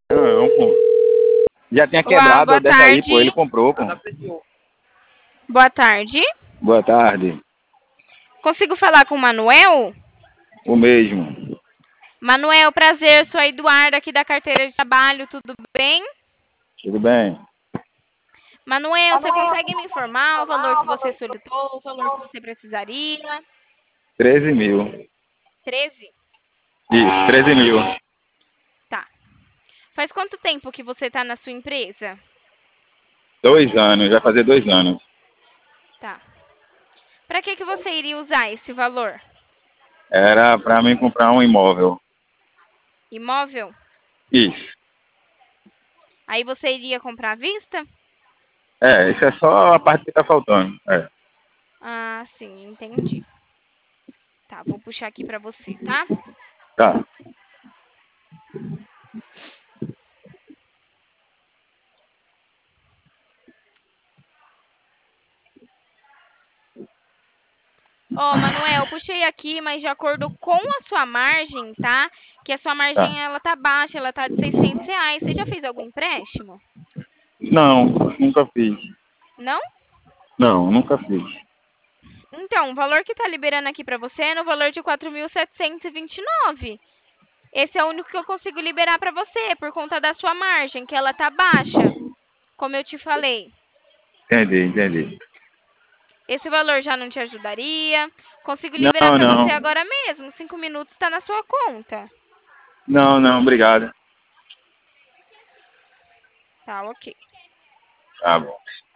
Não, pô. Já tinha Olá, quebrado boa dessa aí, pô. Ele tarde. comprou, pô. Boa tarde. Boa tarde. Consigo falar com o Manuel? O mesmo. Manuel, prazer. Sou a Eduarda aqui da carteira de trabalho. Tudo bem? Tudo bem? Manuel, você consegue me informar o valor que você solicitou, o valor que você precisaria? 13.000. 13? Isso, 13.000. Tá. Faz quanto tempo que você está na sua empresa? 2 anos, vai fazer 2 anos. Tá. Para que você iria usar esse valor? Era pra mim comprar um imóvel. Imóvel? Isso. Aí você iria comprar à vista? Isso é só a parte que tá faltando. Ah, sim, entendi. Tá, vou puxar aqui para você, tá? Tá. Ô, Manuel, puxei aqui, mas de acordo com a sua margem, tá? Que a sua Tá. margem, ela tá baixa, ela tá de R$ 600. Você já fez algum empréstimo? Não, nunca fiz. Não? Não, nunca fiz. Então, o valor que tá liberando aqui pra você é no valor de 4.729. Esse é o único que eu consigo liberar pra você, por conta da sua margem, que ela tá baixa, como eu te falei. Entendi. Esse valor já não te ajudaria? Consigo liberar Não, pra você não. agora mesmo. 5 minutos tá na sua conta. Não, obrigado. Tá, ok. Tá bom.